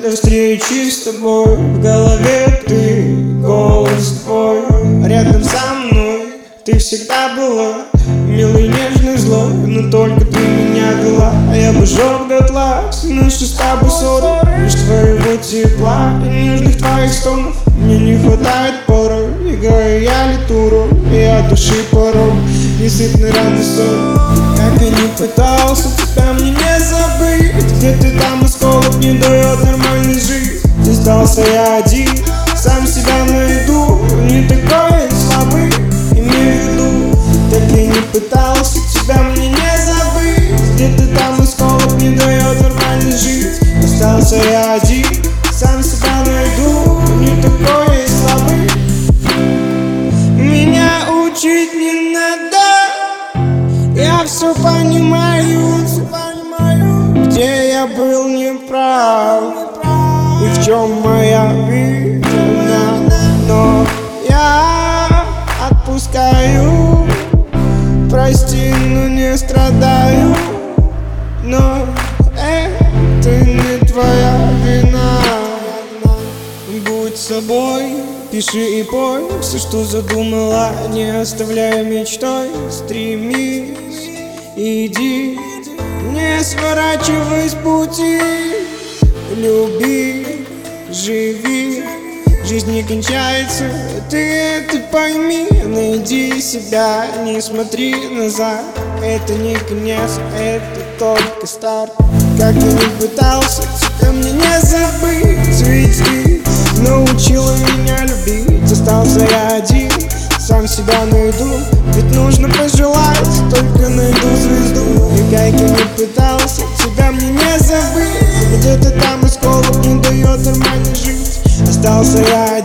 до встречи с тобой. В голове ты, голос твой, рядом со мной ты всегда была милой, нежной, злой, но только ты меня вела. А я бы жёг дотла все наши с тобой ссоры. Лишь твоего тепла и нежных твоих стонов мне не хватает порой. Играю я литуру, и от души порой несытный раны сон. Как я не пытался тебя мне не забыть, где ты там, осколок не дает нормальной жить. Здесь остался я один, сам себя найду, не такой я слабый, имею в виду. Так я не пытался тебя мне не забыть, где ты там, осколок не дает нормально жить. Остался я один, сам себя найду, не такой я слабый. Меня учить не надо, я все понимаю, где я был неправ и в чем моя вина. Но я отпускаю, прости, но не страдаю. Но это не твоя вина. Будь собой, пиши и пой все, что задумала, не оставляя мечтой. Стремись, иди, не сворачивай с пути. Люби, живи, жизнь не кончается, ты это пойми. Найди себя, не смотри назад, это не конец, это только старт. Как я не пытался тебя мне не забыть, ведь ты научила меня любить. Остался я один, сам себя найду, ведь нужно пожелать, только найду звезду. И как я не пытался тебя мне не забыть, где-то там осколок не дает нормально жить. Остался я один.